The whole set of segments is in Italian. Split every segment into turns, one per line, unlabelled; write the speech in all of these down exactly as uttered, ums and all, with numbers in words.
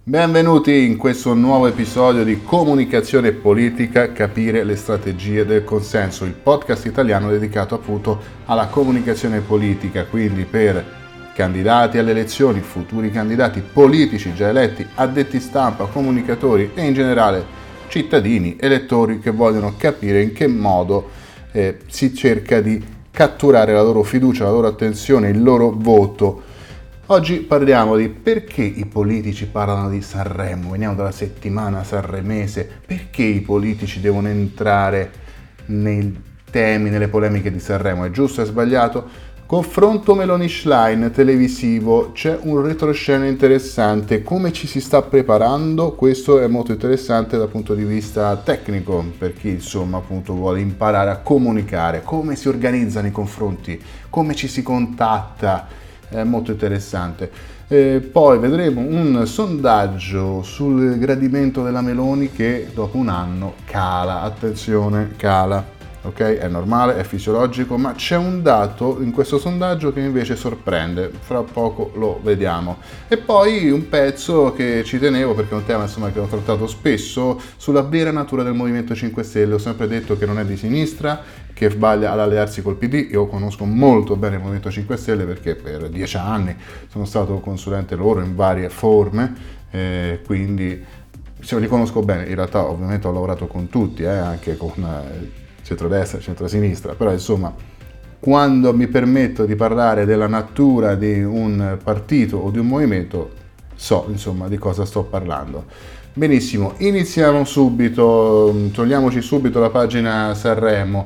Benvenuti in questo nuovo episodio di Comunicazione Politica, capire le strategie del consenso, il podcast italiano dedicato appunto alla comunicazione politica, quindi per candidati alle elezioni, futuri candidati politici già eletti, addetti stampa, comunicatori e in generale cittadini, elettori che vogliono capire in che modo eh, si cerca di catturare la loro fiducia, la loro attenzione, il loro voto. Oggi parliamo di perché i politici parlano di Sanremo, veniamo dalla settimana sanremese, perché i politici devono entrare nei temi, nelle polemiche di Sanremo, è giusto, è sbagliato? Confronto Meloni-Schlein televisivo, c'è un retroscena interessante, come ci si sta preparando? Questo è molto interessante dal punto di vista tecnico, per chi insomma appunto vuole imparare a comunicare, come si organizzano i confronti, come ci si contatta. È molto interessante. Eh, poi vedremo un sondaggio sul gradimento della Meloni che dopo un anno cala, attenzione, cala. Ok, è normale, è fisiologico, ma c'è un dato in questo sondaggio che invece sorprende, fra poco lo vediamo. E poi un pezzo che ci tenevo perché è un tema insomma che ho trattato spesso sulla vera natura del Movimento cinque Stelle. Ho sempre detto che non è di sinistra, che sbaglia ad allearsi col P D. Io conosco molto bene il Movimento cinque Stelle perché per dieci anni sono stato consulente loro in varie forme, eh, quindi se li conosco bene. In realtà ovviamente ho lavorato con tutti, eh, anche con eh, centrodestra, centrosinistra, però insomma quando mi permetto di parlare della natura di un partito o di un movimento so insomma di cosa sto parlando. Benissimo, iniziamo subito, togliamoci subito la pagina Sanremo,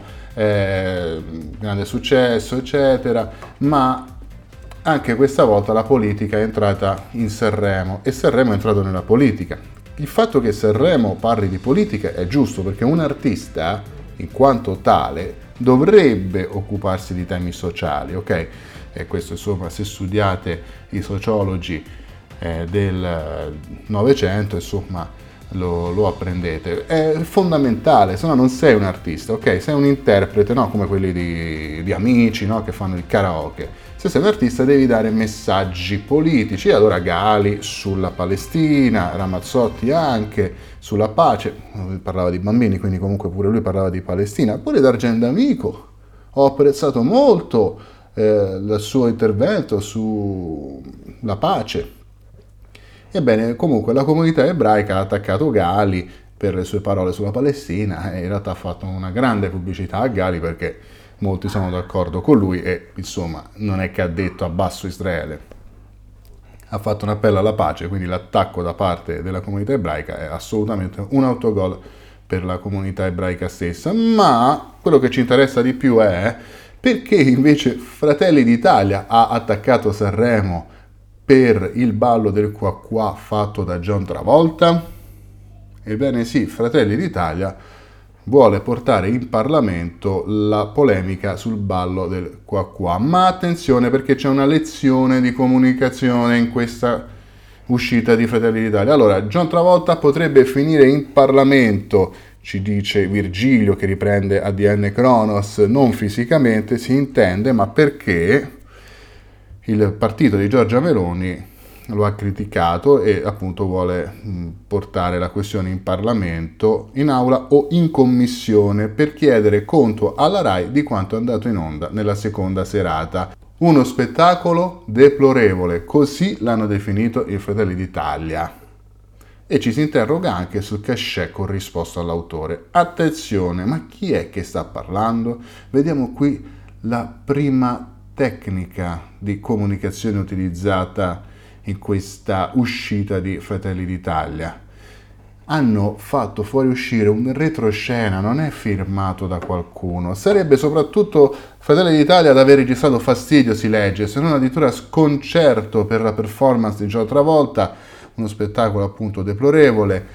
eh, grande successo eccetera, ma anche questa volta la politica è entrata in Sanremo e Sanremo è entrato nella politica. Il fatto che Sanremo parli di politica è giusto perché un artista in quanto tale dovrebbe occuparsi di temi sociali, ok? E questo insomma se studiate i sociologi eh, del Novecento insomma lo, lo apprendete, è fondamentale, se no non sei un artista, ok? Sei un interprete, no? Come quelli di, di Amici, no? Che fanno il karaoke. Se sei un artista devi dare messaggi politici, allora Gali sulla Palestina, Ramazzotti anche sulla pace, lui parlava di bambini, quindi comunque pure lui parlava di Palestina, pure D'Argent Amico, ho apprezzato molto eh, il suo intervento sulla pace. Ebbene, comunque la comunità ebraica ha attaccato Gali per le sue parole sulla Palestina e in realtà ha fatto una grande pubblicità a Gali perché molti sono d'accordo con lui e insomma non è che ha detto abbasso Israele, ha fatto un appello alla pace, quindi l'attacco da parte della comunità ebraica è assolutamente un autogol per la comunità ebraica stessa. Ma quello che ci interessa di più è perché invece Fratelli d'Italia ha attaccato Sanremo per il ballo del qua qua fatto da John Travolta. Ebbene sì, Fratelli d'Italia vuole portare in Parlamento la polemica sul ballo del qua qua, ma attenzione perché c'è una lezione di comunicazione in questa uscita di Fratelli d'Italia. Allora, John Travolta potrebbe finire in Parlamento, ci dice Virgilio che riprende A D N Kronos, non fisicamente si intende, ma perché il partito di Giorgia Meloni lo ha criticato e appunto vuole portare la questione in Parlamento, in aula o in commissione per chiedere conto alla RAI di quanto è andato in onda nella seconda serata. Uno spettacolo deplorevole, così l'hanno definito i Fratelli d'Italia. E ci si interroga anche sul cachet corrisposto all'autore. Attenzione, ma chi è che sta parlando? Vediamo qui la prima tecnica di comunicazione utilizzata in questa uscita di Fratelli d'Italia. Hanno fatto fuoriuscire un retroscena, non è firmato da qualcuno. Sarebbe soprattutto Fratelli d'Italia ad aver registrato fastidio, si legge, se non addirittura sconcerto per la performance di John Travolta, uno spettacolo appunto deplorevole.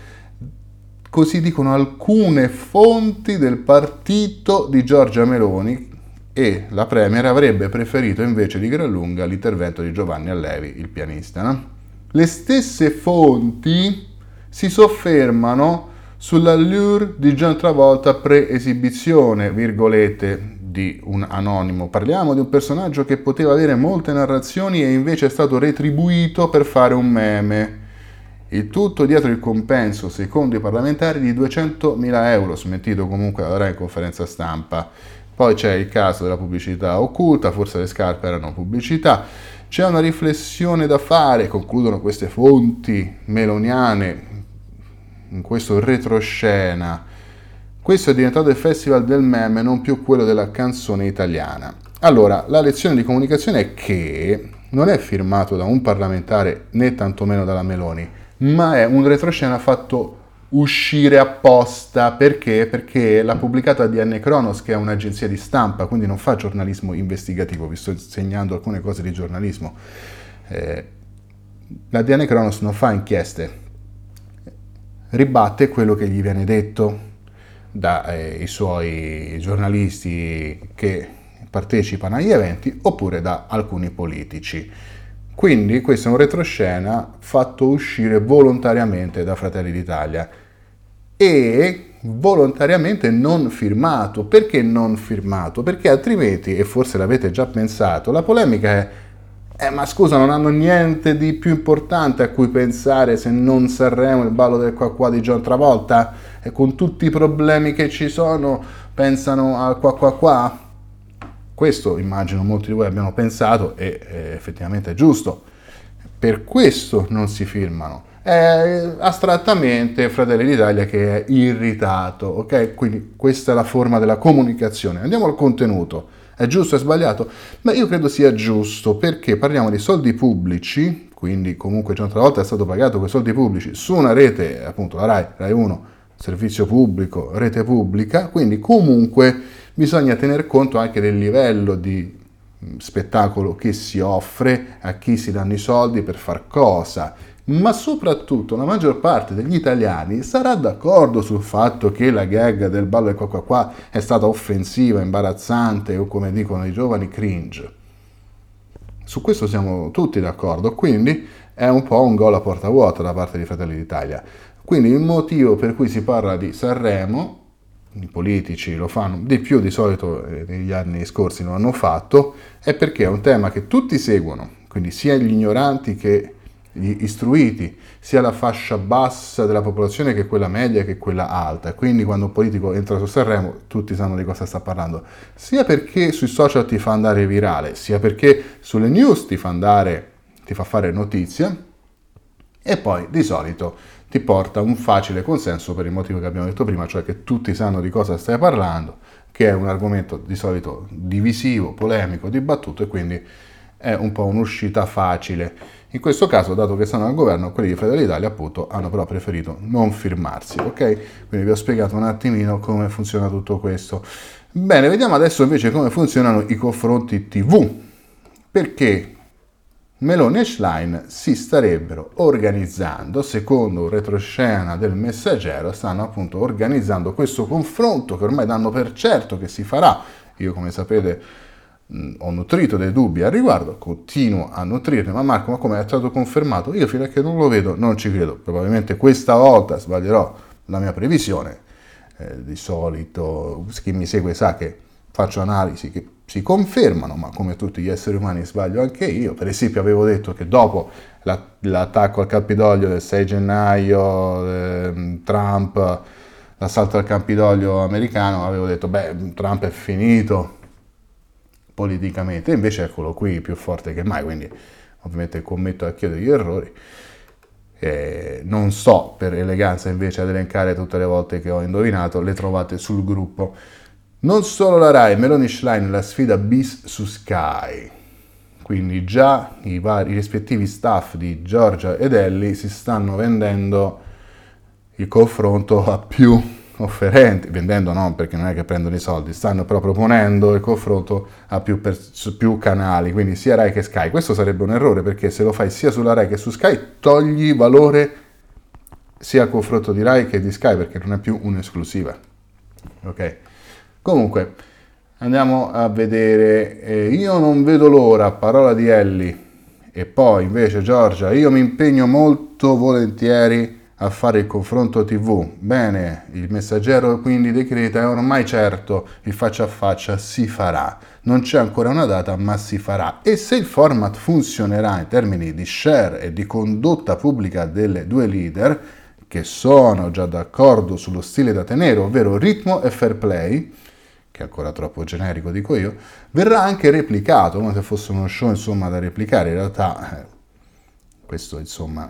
Così dicono alcune fonti del partito di Giorgia Meloni, e la Premier avrebbe preferito invece di gran lunga l'intervento di Giovanni Allevi, il pianista, no? Le stesse fonti si soffermano sull'allure di John Travolta pre-esibizione, virgolette, di un anonimo. Parliamo di un personaggio che poteva avere molte narrazioni e invece è stato retribuito per fare un meme. Il tutto dietro il compenso, secondo i parlamentari, di duecentomila euro, smentito comunque dalla Rai in conferenza stampa. Poi c'è il caso della pubblicità occulta, forse le scarpe erano pubblicità. C'è una riflessione da fare, concludono queste fonti meloniane, in questo retroscena. Questo è diventato il festival del meme, non più quello della canzone italiana. Allora, la lezione di comunicazione è che non è firmato da un parlamentare né tantomeno dalla Meloni, ma è un retroscena fatto uscire apposta. Perché? Perché l'ha pubblicata D N Kronos, che è un'agenzia di stampa, quindi non fa giornalismo investigativo. Vi sto insegnando alcune cose di giornalismo. Eh, la D N Kronos non fa inchieste, ribatte quello che gli viene detto dai eh, suoi giornalisti che partecipano agli eventi oppure da alcuni politici. Quindi questo è un retroscena fatto uscire volontariamente da Fratelli d'Italia e volontariamente non firmato. Perché non firmato? Perché altrimenti, e forse l'avete già pensato, la polemica è eh, ma scusa, non hanno niente di più importante a cui pensare se non Sanremo, il ballo del qua qua di John Travolta? E con tutti i problemi che ci sono pensano al qua qua qua? Questo immagino molti di voi abbiano pensato e eh, effettivamente è giusto. Per questo non si firmano. È astrattamente Fratelli d'Italia che è irritato, ok? Quindi questa è la forma della comunicazione. Andiamo al contenuto. È giusto o è sbagliato? Beh, io credo sia giusto, perché parliamo di soldi pubblici, quindi comunque già un'altra volta è stato pagato quei soldi pubblici su una rete, appunto la Rai, Rai uno, servizio pubblico, rete pubblica, quindi comunque bisogna tener conto anche del livello di spettacolo che si offre, a chi si danno i soldi per far cosa, ma soprattutto la maggior parte degli italiani sarà d'accordo sul fatto che la gag del ballo del qua qua qua è stata offensiva, imbarazzante o, come dicono i giovani, cringe. Su questo siamo tutti d'accordo, quindi è un po' un gol a porta vuota da parte di Fratelli d'Italia. Quindi il motivo per cui si parla di Sanremo, i politici lo fanno di più di solito, eh, negli anni scorsi lo hanno fatto, è perché è un tema che tutti seguono, quindi sia gli ignoranti che gli istruiti, sia la fascia bassa della popolazione che quella media che quella alta. Quindi quando un politico entra su Sanremo tutti sanno di cosa sta parlando, sia perché sui social ti fa andare virale, sia perché sulle news ti fa andare, ti fa fare notizia, e poi di solito ti porta un facile consenso per il motivo che abbiamo detto prima, cioè che tutti sanno di cosa stai parlando, che è un argomento di solito divisivo, polemico, dibattuto, e quindi è un po' un'uscita facile. In questo caso, dato che stanno al governo, quelli di Fratelli d'Italia appunto hanno però preferito non firmarsi, ok? Quindi vi ho spiegato un attimino come funziona tutto questo. Bene, vediamo adesso invece come funzionano i confronti tivù, perché Meloni e Schlein si starebbero organizzando, secondo un retroscena del Messaggero, stanno appunto organizzando questo confronto che ormai danno per certo che si farà. Io, come sapete, mh, ho nutrito dei dubbi al riguardo, continuo a nutrirne, ma Marco, ma come è stato confermato? Io fino a che non lo vedo non ci credo, probabilmente questa volta sbaglierò la mia previsione, eh, di solito chi mi segue sa che faccio analisi che si confermano, ma come tutti gli esseri umani sbaglio anche io. Per esempio avevo detto che dopo la, l'attacco al Campidoglio del sei gennaio, eh, Trump, l'assalto al Campidoglio americano, avevo detto beh, Trump è finito politicamente, e invece eccolo qui più forte che mai, quindi ovviamente commetto anch'io degli errori. Eh, non sto per eleganza invece ad elencare tutte le volte che ho indovinato, le trovate sul gruppo. Non solo la Rai, Meloni Schlein, la sfida bis su Sky. Quindi già i, vari, i rispettivi staff di Giorgia ed Ellie si stanno vendendo il confronto a più offerenti, vendendo no, perché non è che prendono i soldi, stanno però proponendo il confronto a più, per, su più canali, quindi sia Rai che Sky. Questo sarebbe un errore, perché se lo fai sia sulla Rai che su Sky togli valore sia al confronto di Rai che di Sky, perché non è più un'esclusiva. Ok? Comunque, andiamo a vedere, eh, io non vedo l'ora, parola di Ellie, e poi invece Giorgia, io mi impegno molto volentieri a fare il confronto tivù. Bene, il Messaggero quindi decreta, è ormai certo, il faccia a faccia si farà. Non c'è ancora una data, ma si farà. E se il format funzionerà in termini di share e di condotta pubblica delle due leader, che sono già d'accordo sullo stile da tenere, ovvero ritmo e fair play, che è ancora troppo generico dico io, verrà anche replicato, come se fosse uno show insomma da replicare. In realtà eh, questo insomma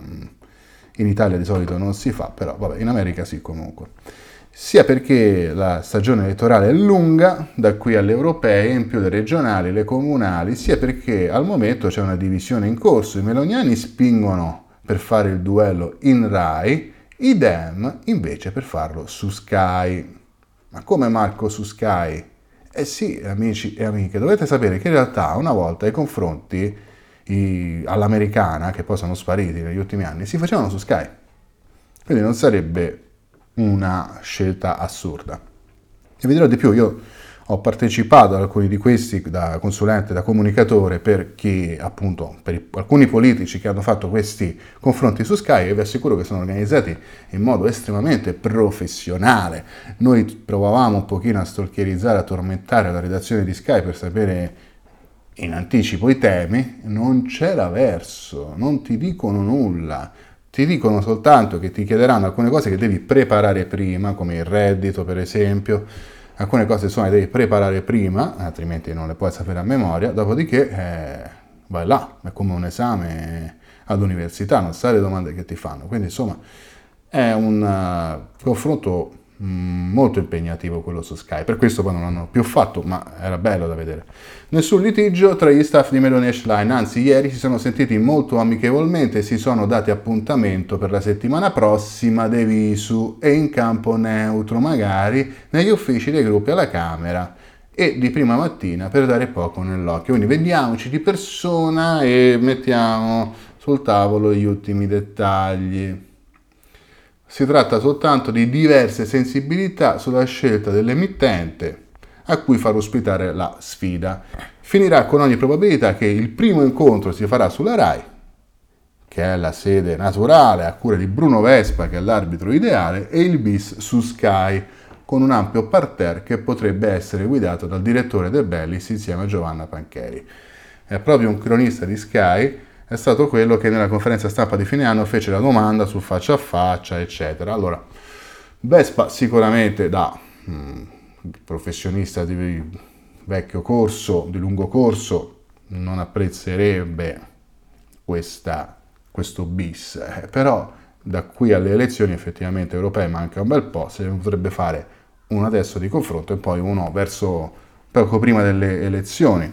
in Italia di solito non si fa, però vabbè, in America sì comunque. Sia perché la stagione elettorale è lunga, da qui alle europee, in più le regionali, le comunali, sia perché al momento c'è una divisione in corso. I meloniani spingono per fare il duello in Rai, i Dem invece per farlo su Sky. Ma come, Marco, su Sky? Eh sì, amici e amiche, dovete sapere che in realtà una volta i confronti i, all'americana, che poi sono spariti negli ultimi anni, si facevano su Sky. Quindi non sarebbe una scelta assurda. E vi dirò di più, io ho partecipato ad alcuni di questi da consulente, da comunicatore, per chi appunto, per i, alcuni politici che hanno fatto questi confronti su Sky, e vi assicuro che sono organizzati in modo estremamente professionale. Noi provavamo un pochino a stalkerizzare, a tormentare la redazione di Sky per sapere in anticipo i temi, non c'era verso, non ti dicono nulla. Ti dicono soltanto che ti chiederanno alcune cose che devi preparare prima, come il reddito per esempio. Alcune cose sono che devi preparare prima, altrimenti non le puoi sapere a memoria, dopodiché eh, vai là, è come un esame all'università, non sai le domande che ti fanno. Quindi insomma è un uh, confronto mh, molto impegnativo quello su Sky, per questo poi non l'hanno più fatto, ma era bello da vedere. Nessun litigio tra gli staff di Meloni e Schlein, anzi ieri si sono sentiti molto amichevolmente e si sono dati appuntamento per la settimana prossima de visu e in campo neutro, magari negli uffici dei gruppi alla Camera e di prima mattina per dare poco nell'occhio. Quindi vediamoci di persona e mettiamo sul tavolo gli ultimi dettagli. Si tratta soltanto di diverse sensibilità sulla scelta dell'emittente a cui far ospitare la sfida. Finirà con ogni probabilità che il primo incontro si farà sulla Rai, che è la sede naturale a cura di Bruno Vespa, che è l'arbitro ideale, e il bis su Sky, con un ampio parterre che potrebbe essere guidato dal direttore De Bellis insieme a Giovanna Pancheri. È proprio un cronista di Sky, è stato quello che nella conferenza stampa di fine anno fece la domanda sul faccia a faccia, eccetera. Allora, Vespa sicuramente da mh, professionista di vecchio corso, di lungo corso, non apprezzerebbe questa, questo bis, eh, però da qui alle elezioni effettivamente europee manca un bel po', se ne potrebbe fare uno adesso di confronto e poi uno verso poco prima delle elezioni.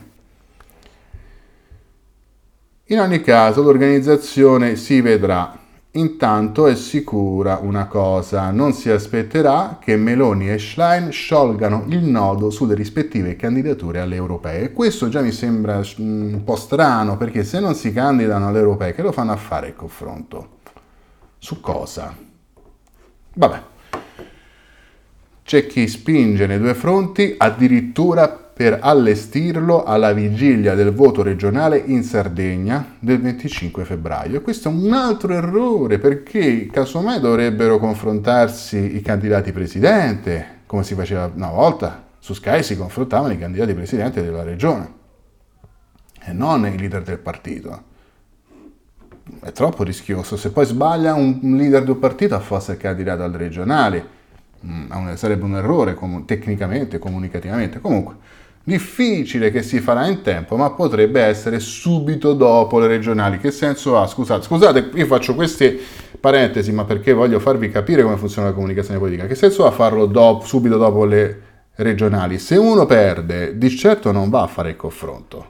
In ogni caso l'organizzazione si vedrà. Intanto è sicura una cosa, non si aspetterà che Meloni e Schlein sciolgano il nodo sulle rispettive candidature alle europee. Questo già mi sembra un po' strano, perché se non si candidano alle europee, che lo fanno a fare il confronto? Su cosa? Vabbè. C'è chi spinge nei due fronti, addirittura per allestirlo alla vigilia del voto regionale in Sardegna del venticinque febbraio. E questo è un altro errore, perché casomai dovrebbero confrontarsi i candidati presidente, come si faceva una volta. Su Sky si confrontavano i candidati presidente della regione e non i leader del partito. È troppo rischioso. Se poi sbaglia un leader del partito a fosse il candidato al regionale, sarebbe un errore com- tecnicamente, comunicativamente. Comunque, difficile che si farà in tempo, ma potrebbe essere subito dopo le regionali. Che senso ha? Scusate, scusate, io faccio queste parentesi, ma perché voglio farvi capire come funziona la comunicazione politica. Che senso ha farlo dopo, subito dopo le regionali? Se uno perde, di certo non va a fare il confronto.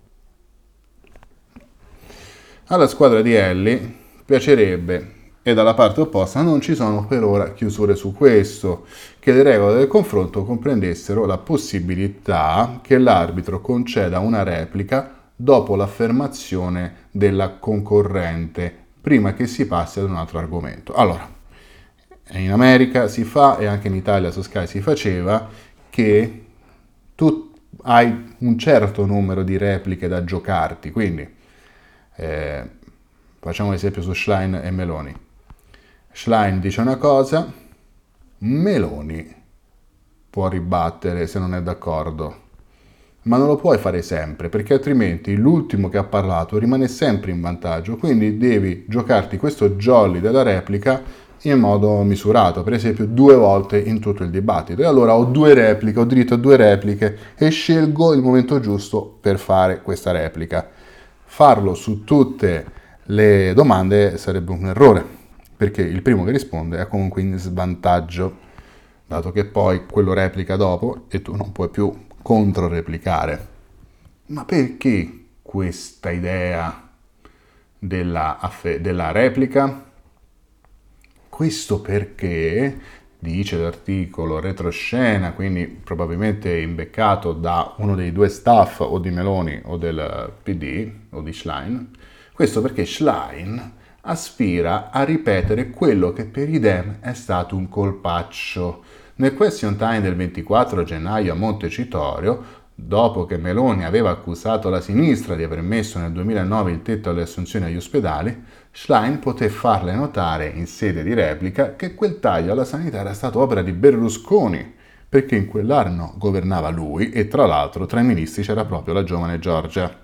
Alla squadra di Elli piacerebbe, e dalla parte opposta non ci sono per ora chiusure su questo, che le regole del confronto comprendessero la possibilità che l'arbitro conceda una replica dopo l'affermazione della concorrente, prima che si passi ad un altro argomento. Allora, in America si fa, e anche in Italia su Sky si faceva, che tu hai un certo numero di repliche da giocarti, quindi eh, facciamo l'esempio su Schlein e Meloni. Schlein dice una cosa, Meloni può ribattere se non è d'accordo, ma non lo puoi fare sempre, perché altrimenti l'ultimo che ha parlato rimane sempre in vantaggio, quindi devi giocarti questo jolly della replica in modo misurato, per esempio due volte in tutto il dibattito, e allora ho due repliche, ho diritto a due repliche e scelgo il momento giusto per fare questa replica. Farlo su tutte le domande sarebbe un errore, perché il primo che risponde è comunque in svantaggio, dato che poi quello replica dopo e tu non puoi più controreplicare. Ma perché questa idea della, della replica? Questo perché, dice l'articolo retroscena, quindi probabilmente imbeccato da uno dei due staff o di Meloni o del P D o di Schlein, questo perché Schlein aspira a ripetere quello che per i Dem è stato un colpaccio. Nel question time del ventiquattro gennaio a Montecitorio, dopo che Meloni aveva accusato la sinistra di aver messo nel duemilanove il tetto alle assunzioni agli ospedali, Schlein poté farle notare in sede di replica che quel taglio alla sanità era stato opera di Berlusconi, perché in quell'anno governava lui e tra l'altro tra i ministri c'era proprio la giovane Giorgia,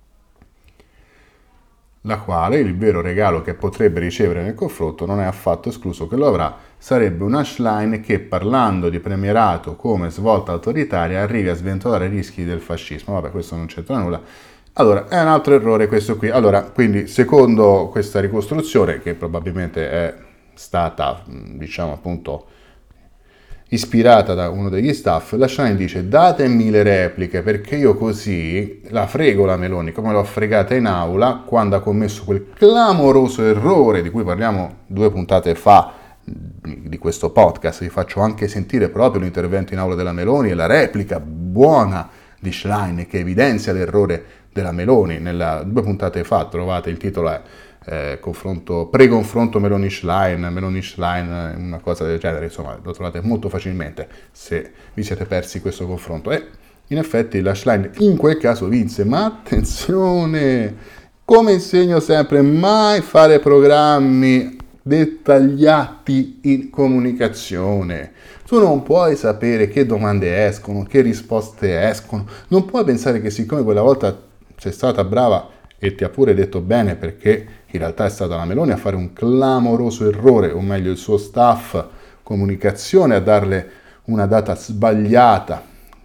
la quale il vero regalo che potrebbe ricevere nel confronto non è affatto escluso che lo avrà, sarebbe una Schlein che, parlando di premierato come svolta autoritaria, arrivi a sventolare i rischi del fascismo. Vabbè, questo non c'entra nulla. Allora, è un altro errore questo qui. Allora, quindi, secondo questa ricostruzione, che probabilmente è stata, diciamo appunto, ispirata da uno degli staff, la Schlein dice datemi le repliche perché io così la frego la Meloni come l'ho fregata in aula quando ha commesso quel clamoroso errore di cui parliamo due puntate fa di questo podcast. Vi faccio anche sentire proprio l'intervento in aula della Meloni e la replica buona di Schlein che evidenzia l'errore della Meloni. Nella due puntate fa trovate il titolo è Eh, confronto, pre-confronto Meloni-Schlein, Meloni-Schlein, una cosa del genere, insomma lo trovate molto facilmente se vi siete persi questo confronto. E in effetti la Schlein in quel caso vinse, ma attenzione, come insegno sempre, mai fare programmi dettagliati in comunicazione. Tu non puoi sapere che domande escono, che risposte escono, non puoi pensare che siccome quella volta sei stata brava e ti ha pure detto bene, perché in realtà è stata la Meloni a fare un clamoroso errore, o meglio il suo staff comunicazione a darle una data sbagliata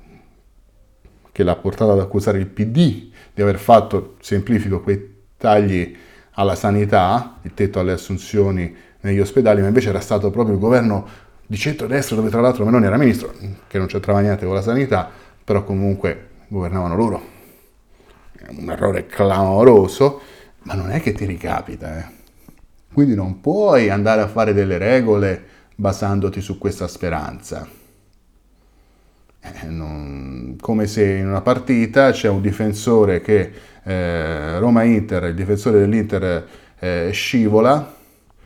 che l'ha portata ad accusare il P D di aver fatto, semplifico, quei tagli alla sanità, il tetto alle assunzioni negli ospedali, ma invece era stato proprio il governo di centrodestra, dove tra l'altro Meloni era ministro, che non c'entrava niente con la sanità, però comunque governavano loro. Un errore clamoroso, ma non è che ti ricapita, eh. Quindi non puoi andare a fare delle regole basandoti su questa speranza. Eh, non... Come se in una partita c'è un difensore che eh, Roma-Inter, il difensore dell'Inter eh, scivola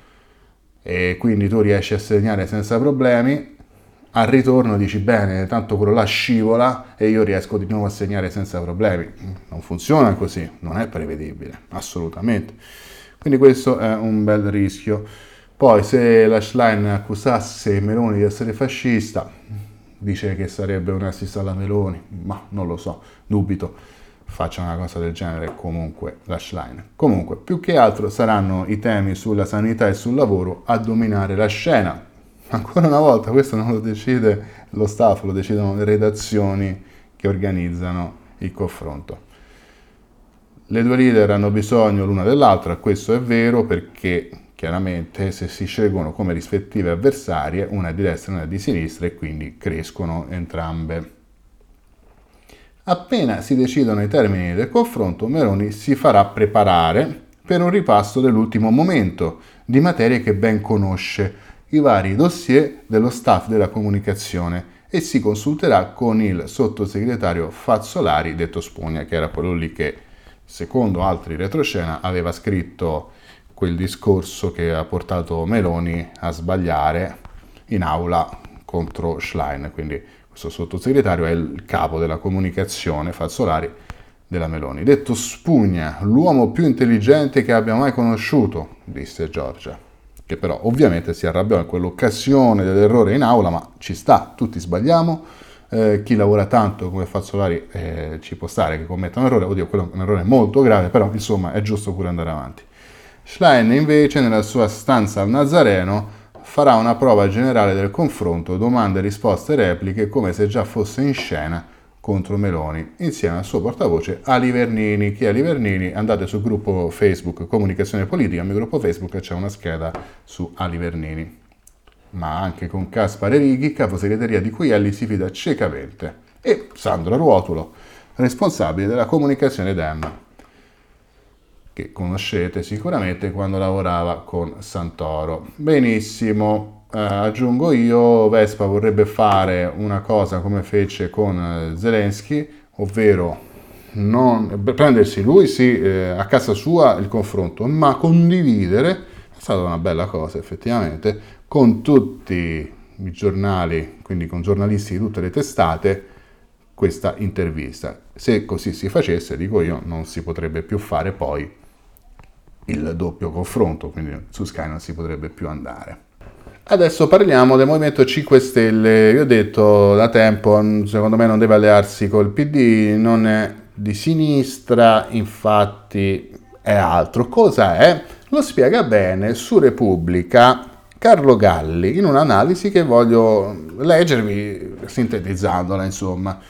e quindi tu riesci a segnare senza problemi. Al ritorno dici bene, tanto quello là scivola e io riesco di nuovo a segnare senza problemi. Non funziona così, non è prevedibile, assolutamente. Quindi questo è un bel rischio. Poi se la Schlein accusasse Meloni di essere fascista, dice che sarebbe un assist alla Meloni, ma non lo so, dubito faccia una cosa del genere comunque la Schlein. Comunque, più che altro saranno i temi sulla sanità e sul lavoro a dominare la scena. Ancora una volta questo non lo decide lo staff, lo decidono le redazioni che organizzano il confronto. Le due leader hanno bisogno l'una dell'altra, questo è vero, perché chiaramente se si scelgono come rispettive avversarie, una è di destra e una è di sinistra, e quindi crescono entrambe. Appena si decidono i termini del confronto, Meloni si farà preparare per un ripasso dell'ultimo momento di materie che ben conosce, i vari dossier dello staff della comunicazione, e si consulterà con il sottosegretario Fazzolari, detto Spugna, che era quello lì che, secondo altri retroscena, aveva scritto quel discorso che ha portato Meloni a sbagliare in aula contro Schlein. Quindi questo sottosegretario è il capo della comunicazione, Fazzolari, della Meloni. Detto Spugna, l'uomo più intelligente che abbia mai conosciuto, disse Giorgia. che però ovviamente si arrabbiò in quell'occasione dell'errore in aula, ma ci sta, tutti sbagliamo, eh, chi lavora tanto come Fazzolari eh, ci può stare che commetta un errore, oddio, quello è un errore molto grave, però insomma è giusto pure andare avanti. Schlein invece nella sua stanza al Nazareno farà una prova generale del confronto, domande, risposte, repliche, come se già fosse in scena contro Meloni, insieme al suo portavoce Ali Vernini. Chi è Ali Vernini? Andate sul gruppo Facebook Comunicazione Politica, nel mio gruppo Facebook c'è una scheda su Ali Vernini. Ma anche con Caspare Righi, capo segreteria di cui Elli si fida ciecamente, e Sandro Ruotulo, responsabile della comunicazione Dem, che conoscete sicuramente quando lavorava con Santoro. Benissimo, eh, aggiungo io, Vespa vorrebbe fare una cosa come fece con Zelensky, ovvero non, prendersi lui sì eh, a casa sua il confronto, ma condividere, è stata una bella cosa effettivamente, con tutti i giornali, quindi con giornalisti di tutte le testate, questa intervista. Se così si facesse, dico io, non si potrebbe più fare poi il doppio confronto, quindi su Sky non si potrebbe più andare. Adesso parliamo del Movimento cinque Stelle. Io ho detto da tempo, secondo me non deve allearsi col P D, non è di sinistra, infatti è altro. Cosa è? Lo spiega bene su Repubblica Carlo Galli in un'analisi che voglio leggervi sintetizzandola, insomma.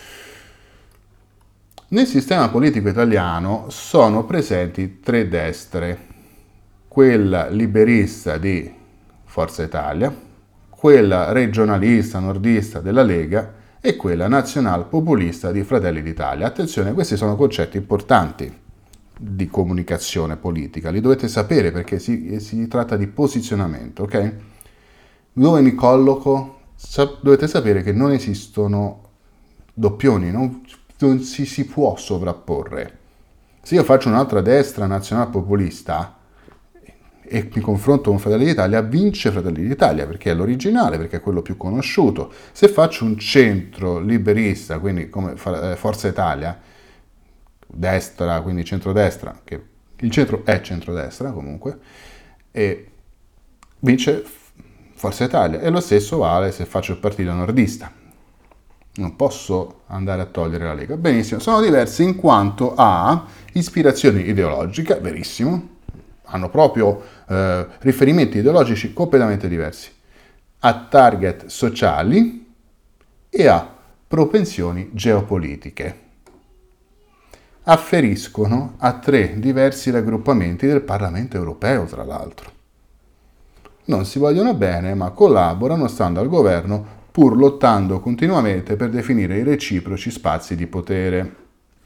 Nel sistema politico italiano sono presenti tre destre: quella liberista di Forza Italia, quella regionalista nordista della Lega e quella nazional-populista di Fratelli d'Italia. Attenzione, questi sono concetti importanti di comunicazione politica, li dovete sapere perché si, si tratta di posizionamento, ok? Dove mi colloco? Sa- dovete sapere che non esistono doppioni, non, non si, si può sovrapporre. Se io faccio un'altra destra nazional populista e mi confronto con Fratelli d'Italia, vince Fratelli d'Italia perché è l'originale, perché è quello più conosciuto. Se faccio un centro liberista, quindi come Forza Italia, destra, quindi centrodestra, che il centro è centrodestra comunque, e vince Forza Italia. E lo stesso vale se faccio il partito nordista. Non posso andare a togliere la Lega. Benissimo, sono diversi in quanto a ispirazioni ideologiche, verissimo, hanno proprio eh, riferimenti ideologici completamente diversi, a target sociali e a propensioni geopolitiche. Afferiscono a tre diversi raggruppamenti del Parlamento europeo, tra l'altro. Non si vogliono bene, ma collaborano stando al governo, pur lottando continuamente per definire i reciproci spazi di potere.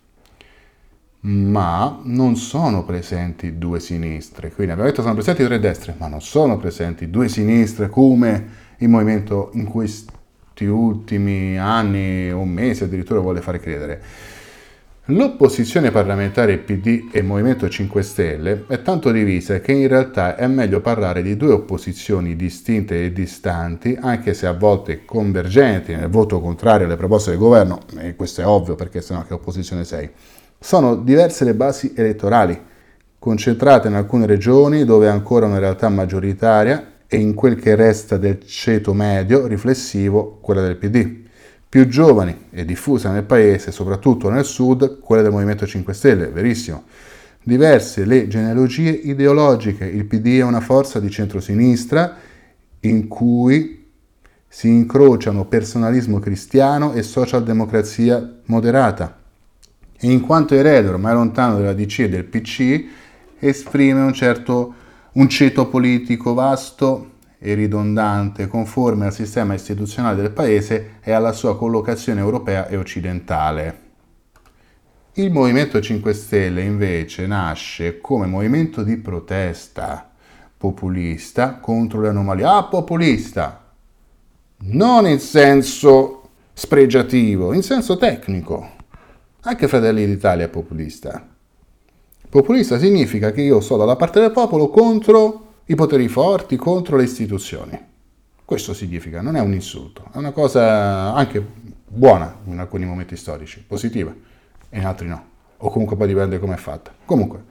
Ma non sono presenti due sinistre. Quindi abbiamo detto che sono presenti tre destre, ma non sono presenti due sinistre come il movimento in questi ultimi anni o mesi addirittura vuole fare credere. L'opposizione parlamentare P D e Movimento cinque Stelle è tanto divisa che in realtà è meglio parlare di due opposizioni distinte e distanti, anche se a volte convergenti nel voto contrario alle proposte del governo, e questo è ovvio perché sennò che opposizione sei. Sono diverse le basi elettorali, concentrate in alcune regioni dove è ancora una realtà maggioritaria e in quel che resta del ceto medio riflessivo, quella del P D. Più giovani e diffusa nel paese, soprattutto nel sud, quella del Movimento cinque Stelle, verissimo. Diverse le genealogie ideologiche, il P D è una forza di centrosinistra in cui si incrociano personalismo cristiano e socialdemocrazia moderata. E in quanto erede ormai lontano della D C e del P C, esprime un certo un ceto politico vasto e ridondante, conforme al sistema istituzionale del paese e alla sua collocazione europea e occidentale. Il Movimento cinque Stelle invece nasce come movimento di protesta populista contro le anomalie. Ah, populista! Non in senso spregiativo, in senso tecnico. Anche Fratelli d'Italia è populista. Populista significa che io sto dalla parte del popolo contro i poteri forti, contro le istituzioni. Questo significa, non è un insulto, è una cosa anche buona in alcuni momenti storici, positiva, e in altri no. O comunque poi dipende come è fatta. Comunque,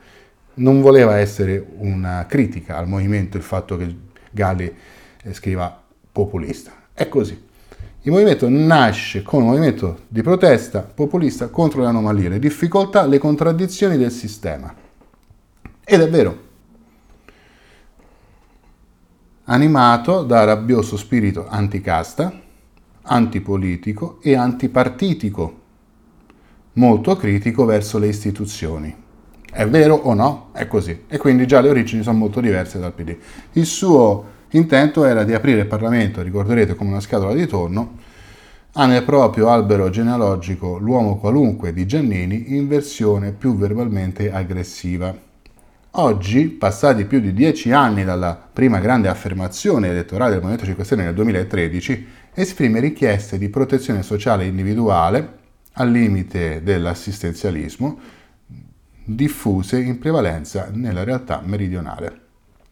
non voleva essere una critica al movimento il fatto che Galli scriva populista. È così. Il movimento nasce come movimento di protesta populista contro le anomalie, le difficoltà, le contraddizioni del sistema. Ed è vero. Animato da rabbioso spirito anticasta, antipolitico e antipartitico, molto critico verso le istituzioni. È vero o no? È così. E quindi già le origini sono molto diverse dal P D. Il suo intento era di aprire il Parlamento, ricorderete, come una scatola di tonno, ha nel proprio albero genealogico l'uomo qualunque di Giannini in versione più verbalmente aggressiva. Oggi, passati più di dieci anni dalla prima grande affermazione elettorale del Movimento cinque Stelle nel duemilatredici, esprime richieste di protezione sociale individuale al limite dell'assistenzialismo, diffuse in prevalenza nella realtà meridionale.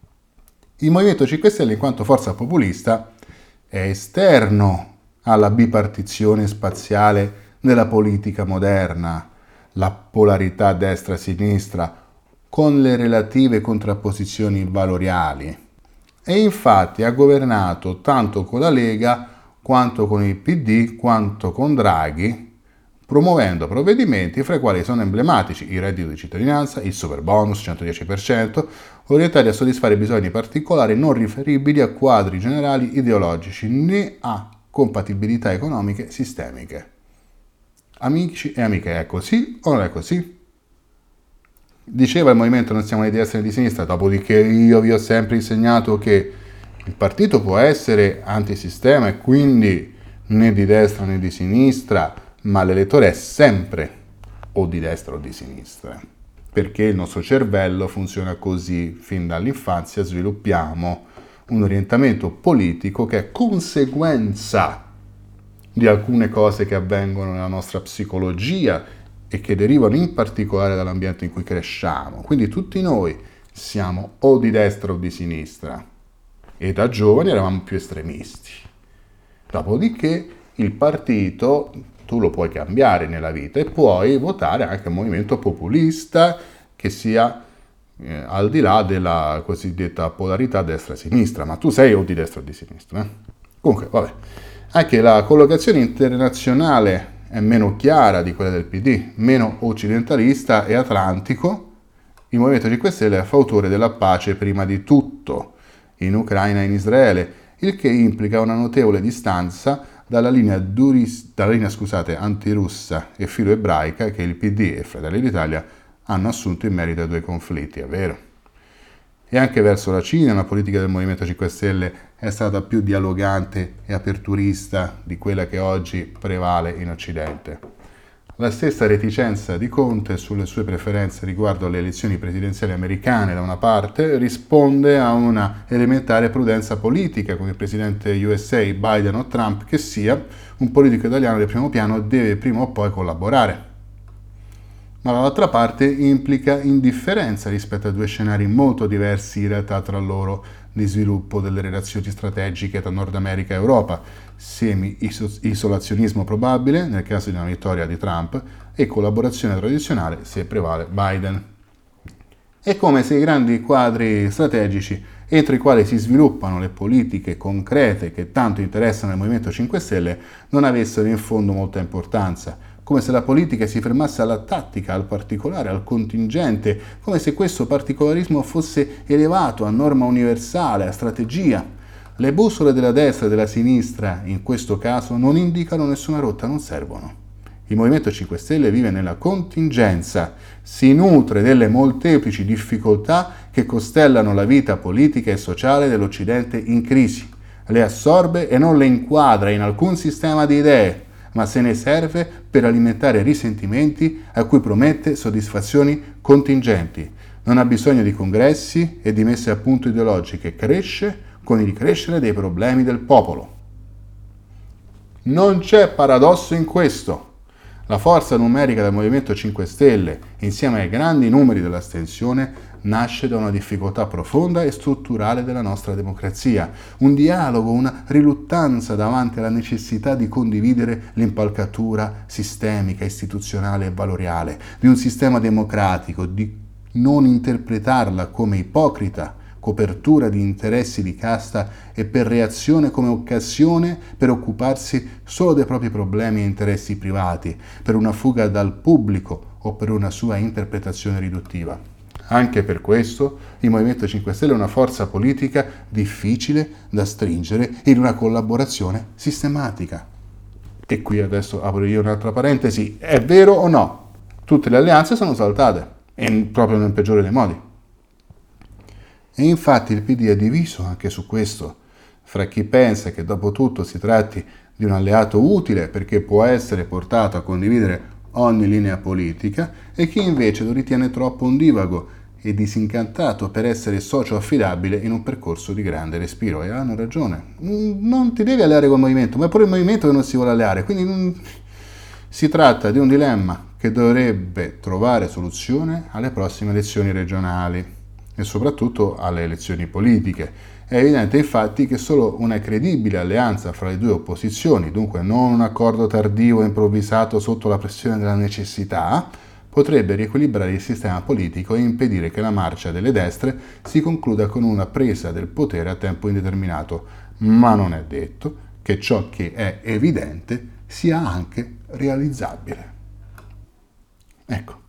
Il Movimento cinque Stelle, in quanto forza populista, è esterno alla bipartizione spaziale della politica moderna, la polarità destra-sinistra, con le relative contrapposizioni valoriali. E infatti ha governato tanto con la Lega, quanto con il P D, quanto con Draghi, promuovendo provvedimenti fra i quali sono emblematici il reddito di cittadinanza, il super bonus centodieci per cento, orientati a soddisfare bisogni particolari non riferibili a quadri generali ideologici né a compatibilità economiche sistemiche. Amici e amiche, è così o non è così? Diceva il movimento non siamo né di destra né di sinistra, dopodiché io vi ho sempre insegnato che il partito può essere antisistema e quindi né di destra né di sinistra, ma l'elettore è sempre o di destra o di sinistra, perché il nostro cervello funziona così. Fin dall'infanzia sviluppiamo un orientamento politico che è conseguenza di alcune cose che avvengono nella nostra psicologia e che derivano in particolare dall'ambiente in cui cresciamo. Quindi tutti noi siamo o di destra o di sinistra e da giovani eravamo più estremisti. Dopodiché il partito tu lo puoi cambiare nella vita e puoi votare anche un movimento populista che sia eh, al di là della cosiddetta polarità destra-sinistra, ma tu sei o di destra o di sinistra. Eh? Comunque, vabbè, anche la collocazione internazionale è meno chiara di quella del P D, meno occidentalista e atlantico. Il Movimento cinque Stelle è fautore della pace prima di tutto in Ucraina e in Israele, il che implica una notevole distanza dalla linea, duris, dalla linea scusate, antirussa e filo-ebraica che il P D e Fratelli d'Italia hanno assunto in merito ai due conflitti, è vero. E anche verso la Cina la politica del Movimento cinque Stelle è stata più dialogante e aperturista di quella che oggi prevale in Occidente. La stessa reticenza di Conte sulle sue preferenze riguardo alle elezioni presidenziali americane da una parte risponde a una elementare prudenza politica, come il presidente U S A Biden o Trump che sia, un politico italiano di primo piano deve prima o poi collaborare. Ma dall'altra parte implica indifferenza rispetto a due scenari molto diversi in realtà tra loro di sviluppo delle relazioni strategiche tra Nord America e Europa, semi-isolazionismo probabile nel caso di una vittoria di Trump e collaborazione tradizionale se prevale Biden. È come se i grandi quadri strategici entro i quali si sviluppano le politiche concrete che tanto interessano il Movimento cinque Stelle non avessero in fondo molta importanza, come se la politica si fermasse alla tattica, al particolare, al contingente, come se questo particolarismo fosse elevato a norma universale, a strategia. Le bussole della destra e della sinistra, in questo caso, non indicano nessuna rotta, non servono. Il Movimento cinque Stelle vive nella contingenza, si nutre delle molteplici difficoltà che costellano la vita politica e sociale dell'Occidente in crisi, le assorbe e non le inquadra in alcun sistema di idee, ma se ne serve per alimentare risentimenti a cui promette soddisfazioni contingenti. Non ha bisogno di congressi e di messe a punto ideologiche, cresce con il crescere dei problemi del popolo. Non c'è paradosso in questo. La forza numerica del Movimento cinque Stelle, insieme ai grandi numeri dell'astensione, nasce da una difficoltà profonda e strutturale della nostra democrazia, un dialogo, una riluttanza davanti alla necessità di condividere l'impalcatura sistemica, istituzionale e valoriale di un sistema democratico di, non interpretarla come ipocrita copertura di interessi di casta e per reazione come occasione per occuparsi solo dei propri problemi e interessi privati, per una fuga dal pubblico o per una sua interpretazione riduttiva. Anche per questo il Movimento cinque Stelle è una forza politica difficile da stringere in una collaborazione sistematica. E qui adesso apro io un'altra parentesi, è vero o no? Tutte le alleanze sono saltate, e proprio nel peggiore dei modi. E infatti il P D è diviso anche su questo, fra chi pensa che dopo tutto si tratti di un alleato utile perché può essere portato a condividere ogni linea politica e chi invece lo ritiene troppo ondivago e disincantato per essere socio affidabile in un percorso di grande respiro. E hanno ragione, non ti devi alleare col movimento, ma è pure il movimento che non si vuole alleare, quindi non... si tratta di un dilemma che dovrebbe trovare soluzione alle prossime elezioni regionali e soprattutto alle elezioni politiche. È evidente infatti che solo una credibile alleanza fra le due opposizioni, dunque non un accordo tardivo e improvvisato sotto la pressione della necessità, potrebbe riequilibrare il sistema politico e impedire che la marcia delle destre si concluda con una presa del potere a tempo indeterminato. Ma non è detto che ciò che è evidente sia anche realizzabile. Ecco.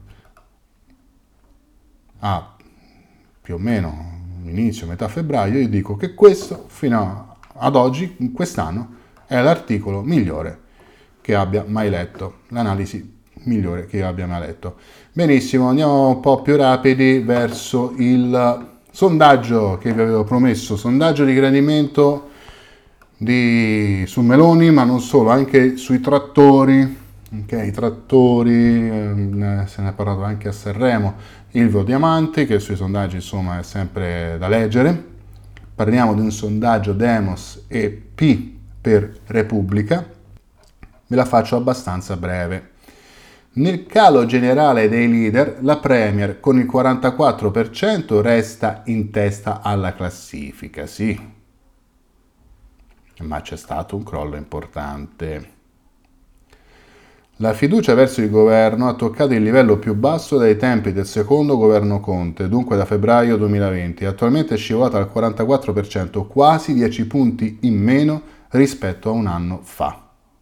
Ah, più o meno inizio, metà febbraio, io dico che questo, fino ad oggi, quest'anno, è l'articolo migliore che abbia mai letto, l'analisi migliore che abbia mai letto. Benissimo, andiamo un po' più rapidi verso il sondaggio che vi avevo promesso, sondaggio di gradimento di, su Meloni, ma non solo, anche sui trattori, ok, i trattori, eh, se ne è parlato anche a Sanremo, Ilvo Diamanti, che sui sondaggi insomma è sempre da leggere. Parliamo di un sondaggio Demos e P per Repubblica, ve la faccio abbastanza breve. Nel calo generale dei leader, la Premier con il quarantaquattro per cento resta in testa alla classifica, sì, ma c'è stato un crollo importante. La fiducia verso il governo ha toccato il livello più basso dai tempi del secondo governo Conte, dunque da febbraio duemilaventi, attualmente è scivolata al quarantaquattro per cento, quasi dieci punti in meno rispetto a un anno fa.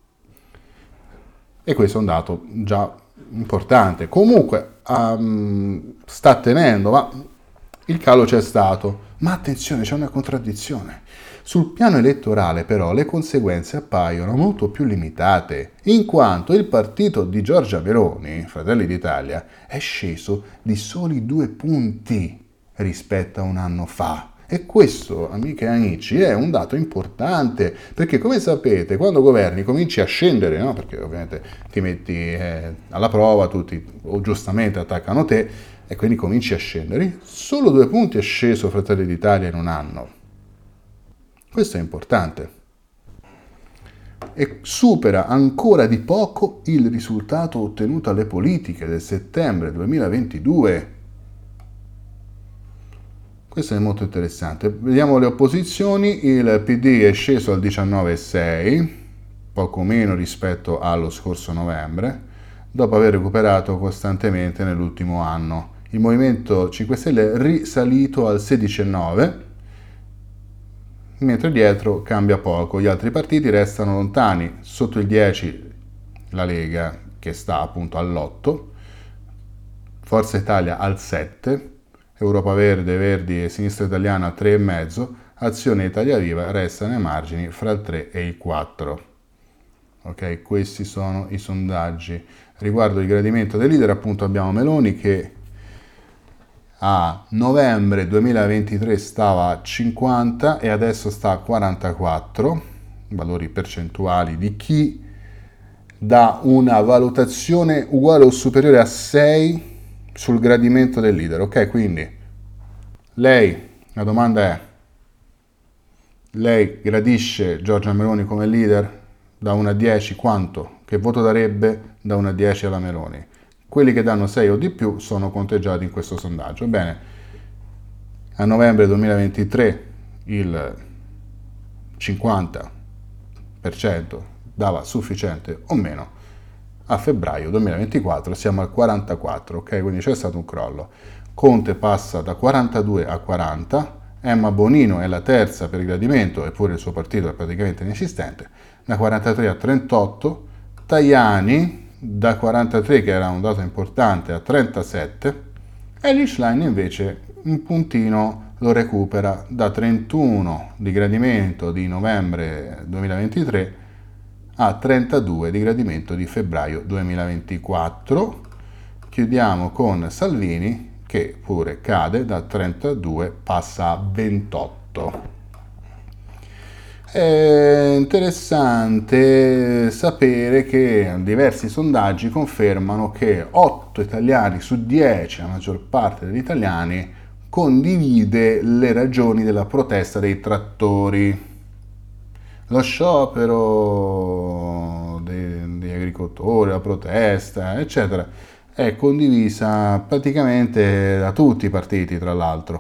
E questo è un dato già importante. Comunque um, sta tenendo, ma il calo c'è stato. Ma attenzione, c'è una contraddizione. Sul piano elettorale però le conseguenze appaiono molto più limitate, in quanto il partito di Giorgia Meloni, Fratelli d'Italia, è sceso di soli due punti rispetto a un anno fa. E questo, amiche e amici, è un dato importante, perché come sapete, quando governi cominci a scendere, no? Perché ovviamente ti metti eh, alla prova, tutti o giustamente attaccano te, e quindi cominci a scendere. Solo due punti è sceso Fratelli d'Italia in un anno. Questo è importante. E supera ancora di poco il risultato ottenuto alle politiche del settembre duemilaventidue. Questo è molto interessante. Vediamo le opposizioni. Il P D è sceso al diciannove virgola sei, poco meno rispetto allo scorso novembre, dopo aver recuperato costantemente nell'ultimo anno. Il Movimento cinque Stelle è risalito al sedici virgola nove, mentre dietro cambia poco. Gli altri partiti restano lontani. Sotto il dieci la Lega, che sta appunto all'otto, Forza Italia al sette, Europa Verde, Verdi e Sinistra Italiana tre virgola cinque, Azione Italia Viva resta nei margini fra il tre e il quattro. Ok, questi sono i sondaggi. Riguardo il gradimento del leader, appunto abbiamo Meloni che a novembre duemilaventitré stava a cinquanta e adesso sta a quarantaquattro, valori percentuali di chi dà una valutazione uguale o superiore a sei sul gradimento del leader. Ok, quindi lei, la domanda è: lei gradisce Giorgia Meloni come leader? Da uno a dieci quanto? Che voto darebbe da uno a dieci alla Meloni? Quelli che danno sei o di più sono conteggiati in questo sondaggio. Bene, a novembre duemilaventitré il cinquanta per cento dava sufficiente o meno, a febbraio duemilaventiquattro siamo al quarantaquattro, ok? Quindi c'è stato un crollo. Conte passa da quarantadue a quaranta, Emma Bonino è la terza per il gradimento, eppure il suo partito è praticamente inesistente, da quarantatré a trentotto, Tajani da quarantatré, che era un dato importante, a trentasette, e Elly Schlein invece un puntino lo recupera da trentuno di gradimento di novembre duemilaventitré a trentadue di gradimento di febbraio duemilaventiquattro. Chiudiamo con Salvini, che pure cade da trentadue, passa a ventotto. È interessante sapere che diversi sondaggi confermano che otto italiani su dieci, la maggior parte degli italiani, condivide le ragioni della protesta dei trattori. Lo sciopero degli agricoltori, la protesta, eccetera, è condivisa praticamente da tutti i partiti, tra l'altro.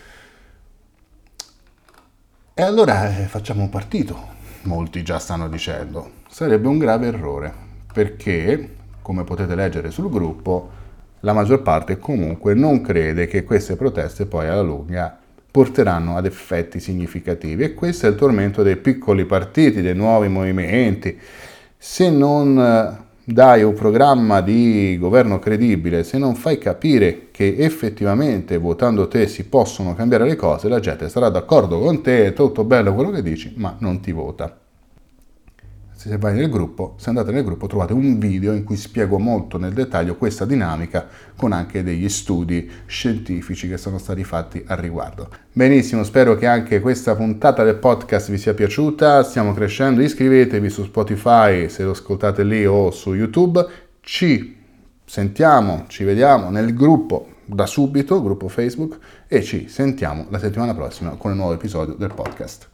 E allora eh, facciamo un partito, molti già stanno dicendo. Sarebbe un grave errore, perché, come potete leggere sul gruppo, la maggior parte comunque non crede che queste proteste poi alla lunga porteranno ad effetti significativi. E questo è il tormento dei piccoli partiti, dei nuovi movimenti. Se non dai un programma di governo credibile, se non fai capire che effettivamente votando te si possono cambiare le cose, la gente sarà d'accordo con te, è tutto bello quello che dici, ma non ti vota. Se vai nel gruppo, se andate nel gruppo trovate un video in cui spiego molto nel dettaglio questa dinamica, con anche degli studi scientifici che sono stati fatti al riguardo. Benissimo, spero che anche questa puntata del podcast vi sia piaciuta, stiamo crescendo, iscrivetevi su Spotify se lo ascoltate lì o su YouTube, ci sentiamo, ci vediamo nel gruppo da subito, gruppo Facebook, e ci sentiamo la settimana prossima con un nuovo episodio del podcast.